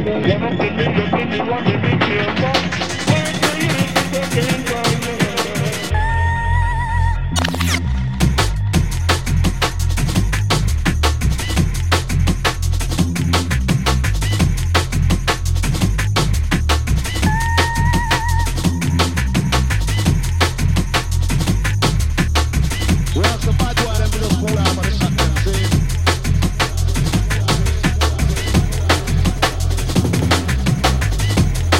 One of them in the city, one in the chamber.